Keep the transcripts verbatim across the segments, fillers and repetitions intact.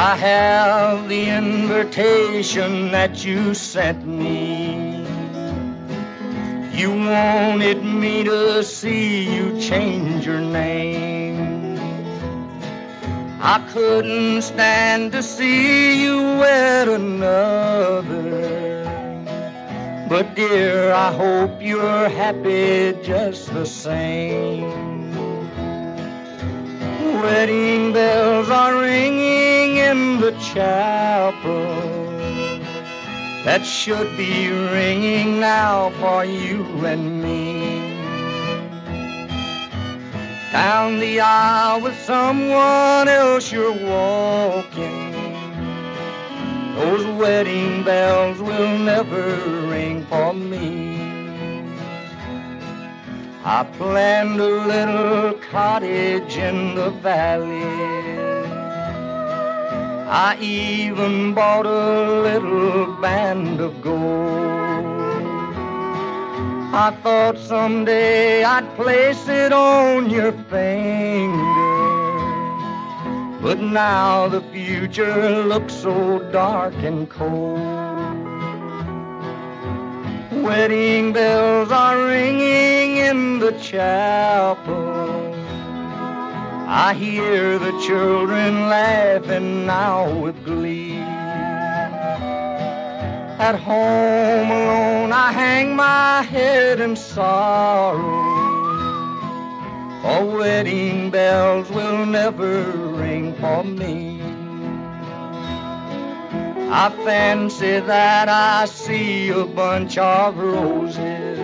I have the invitation that you sent me. You wanted me to see you change your name. I couldn't stand to see you wed another. But dear, I hope you're happy just the same. Wedding bells are ringing in the chapel. That should be ringing now for you and me. Down the aisle with someone else you're walking. Those wedding bells will never ring for me. I planned a little cottage in the valley. I even bought a little band of gold. I thought someday I'd place it on your finger. But now the future looks so dark and cold. Wedding bells are ringing in the chapel. I hear the children laughing now with glee. At home alone I hang my head in sorrow, for wedding bells will never ring for me. I fancy that I see a bunch of roses,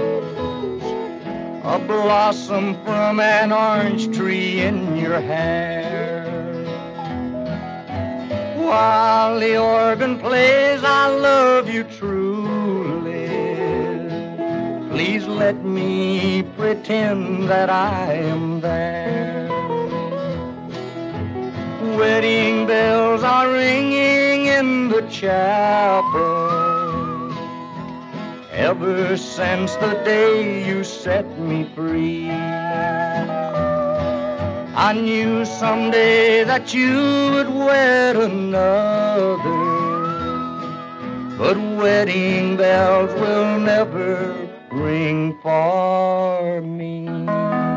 a blossom from an orange tree in your hair. While the organ plays, I love you truly. Please let me pretend that I am there. Wedding bells are ringing in the chapel. Ever since the day you set me free, I knew someday that you would wed another. But wedding bells will never ring for me.